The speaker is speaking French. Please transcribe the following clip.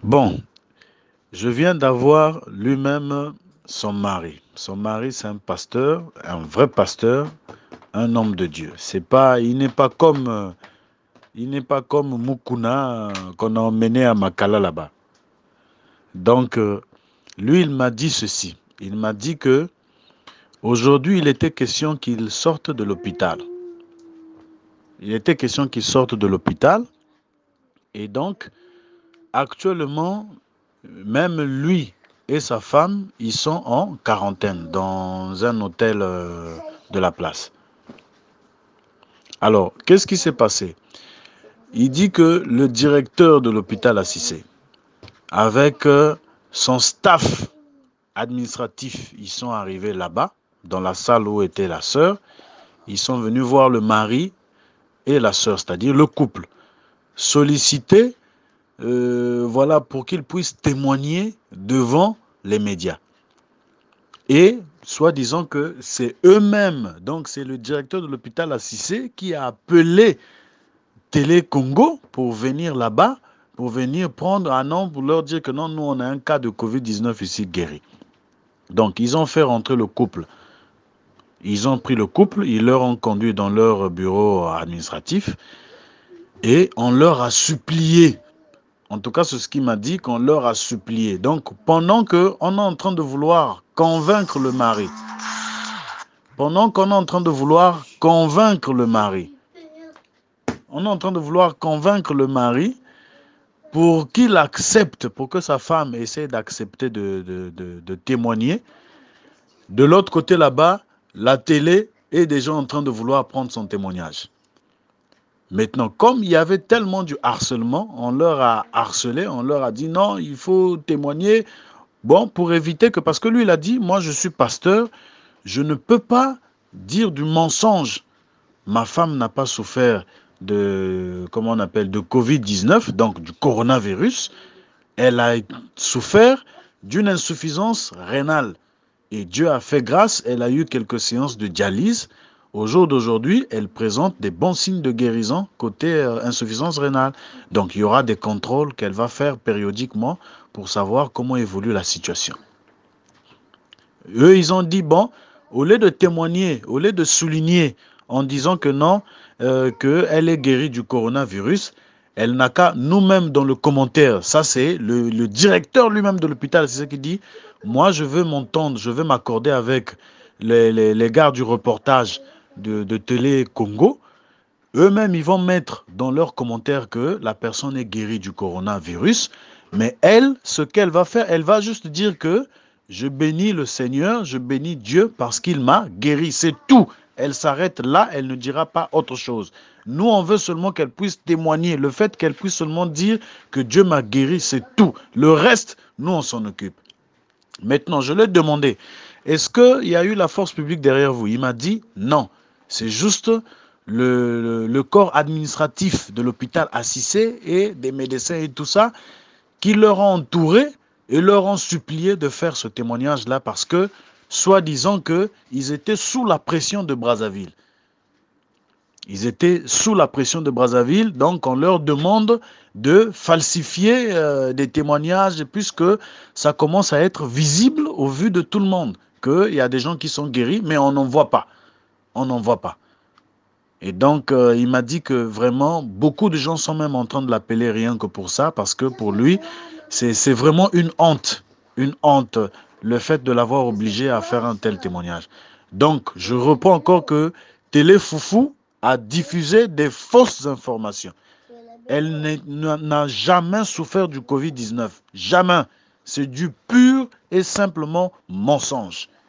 Bon, je viens d'avoir lui-même son mari. Son mari, c'est un pasteur, un vrai pasteur, un homme de Dieu. Il n'est pas comme Mukuna qu'on a emmené à Makala là-bas. Donc, lui, il m'a dit ceci. Il m'a dit que aujourd'hui, il était question qu'il sorte de l'hôpital. Il était question qu'il sorte de l'hôpital. Et donc, actuellement, même lui et sa femme, ils sont en quarantaine dans un hôtel de la place. Alors, qu'est-ce qui s'est passé? Il dit que le directeur de l'hôpital Assissé, avec son staff administratif, ils sont arrivés là-bas, dans la salle où était la sœur. Ils sont venus voir le mari et la sœur, c'est-à-dire le couple, solliciter voilà, pour qu'ils puissent témoigner devant les médias. Et soi-disant que c'est eux-mêmes, donc c'est le directeur de l'hôpital Assissé qui a appelé Télé Congo pour venir là-bas, pour venir prendre un nom, pour leur dire que non, nous on a un cas de Covid-19 ici guéri. Donc ils ont fait rentrer le couple. Ils ont pris le couple, ils leur ont conduit dans leur bureau administratif et on leur a supplié. En tout cas, c'est ce qu'il m'a dit, qu'on leur a supplié. Donc, pendant qu'on est en train de vouloir convaincre le mari, pendant qu'on est en train de vouloir convaincre le mari, on est en train de vouloir convaincre le mari pour qu'il accepte, pour que sa femme essaie d'accepter de témoigner. De l'autre côté là-bas, la télé est déjà en train de vouloir prendre son témoignage. Maintenant, comme il y avait tellement du harcèlement, on leur a harcelé, on leur a dit non, il faut témoigner. Bon, pour éviter que, parce que lui, il a dit, moi je suis pasteur, je ne peux pas dire du mensonge. Ma femme n'a pas souffert de, comment on appelle, de Covid-19, donc du coronavirus. Elle a souffert d'une insuffisance rénale. Et Dieu a fait grâce, elle a eu quelques séances de dialyse. Au jour d'aujourd'hui, elle présente des bons signes de guérison côté insuffisance rénale. Donc il y aura des contrôles qu'elle va faire périodiquement pour savoir comment évolue la situation. Eux, ils ont dit, bon, au lieu de témoigner, au lieu de souligner en disant que non, qu'elle est guérie du coronavirus, elle n'a qu'à nous-mêmes dans le commentaire. Ça, c'est le directeur lui-même de l'hôpital, c'est ce qui dit, moi, je veux m'entendre, je veux m'accorder avec les gars du reportage de Télé Congo. Eux-mêmes, ils vont mettre dans leurs commentaires que la personne est guérie du coronavirus. Mais elle, ce qu'elle va faire, elle va juste dire que je bénis le Seigneur, je bénis Dieu parce qu'il m'a guéri. C'est tout. Elle s'arrête là, elle ne dira pas autre chose. Nous, on veut seulement qu'elle puisse témoigner. Le fait qu'elle puisse seulement dire que Dieu m'a guéri, c'est tout. Le reste, nous, on s'en occupe. Maintenant, je lui ai demandé, est-ce qu'il y a eu la force publique derrière vous? Il m'a dit non. C'est juste le corps administratif de l'hôpital Assissé et des médecins et tout ça qui leur ont entouré et leur ont supplié de faire ce témoignage-là parce que, soi-disant qu'ils étaient sous la pression de Brazzaville. Ils étaient sous la pression de Brazzaville, donc on leur demande de falsifier des témoignages puisque ça commence à être visible au vu de tout le monde, qu'il y a des gens qui sont guéris, mais on n'en voit pas. On n'en voit pas. Et donc, il m'a dit que vraiment, beaucoup de gens sont même en train de l'appeler rien que pour ça, parce que pour lui, c'est vraiment une honte, le fait de l'avoir obligé à faire un tel témoignage. Donc, je reprends encore que Télé Foufou a diffusé des fausses informations. Elle n'a jamais souffert du Covid-19. Jamais. C'est du pur et simplement mensonge.